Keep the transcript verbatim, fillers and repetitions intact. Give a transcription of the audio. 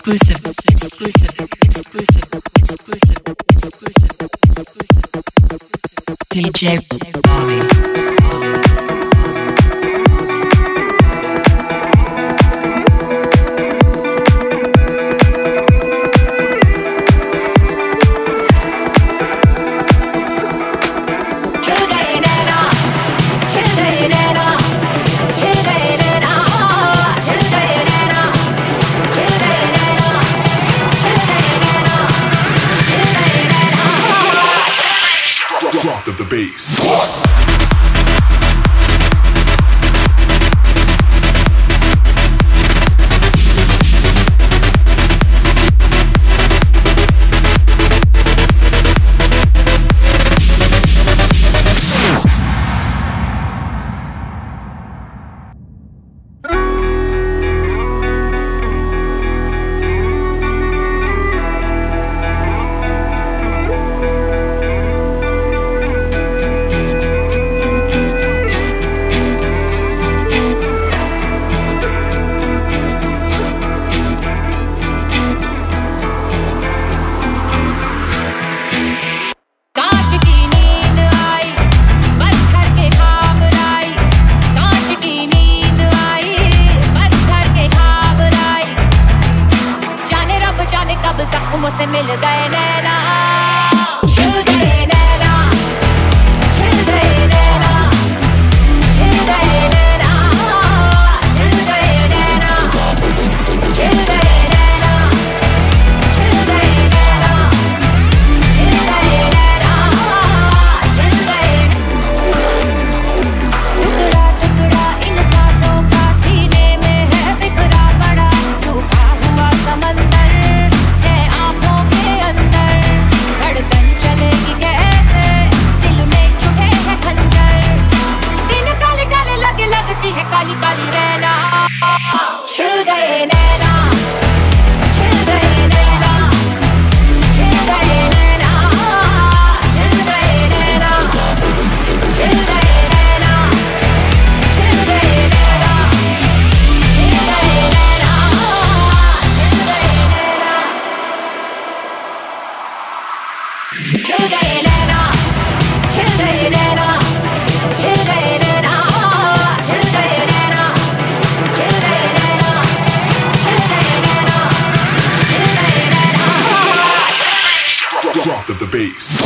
exclusive, exclusive, exclusive, exclusive, exclusive, exclusive. D J Bobby. Drop of the bass. जख्मों से मिल गए नैना, छिल गए नैना, छिल गए नैना, छिल गए नैना, छिल गए नैना, छिल गए नैना, छिल गए नैना, छिल गए नैना, छिल गए। टुकड़ा टुकड़ा इन सांसों का सीने में है बिखरा पड़ा, सूखा हुआ समंदर काली काली रहना, छिल गए नैना, छिल गए नैना, छिल गए नैना, छिल गए नैना, छिल गए नैना, छिल गए नैना, छिल गए नैना, छिल गए नैना, छिल गए नैना, छिल गए नैना, छिल गए नैना, छिल गए नैना, छिल गए नैना, छिल गए नैना, छिल गए नैना। Drop of the bass.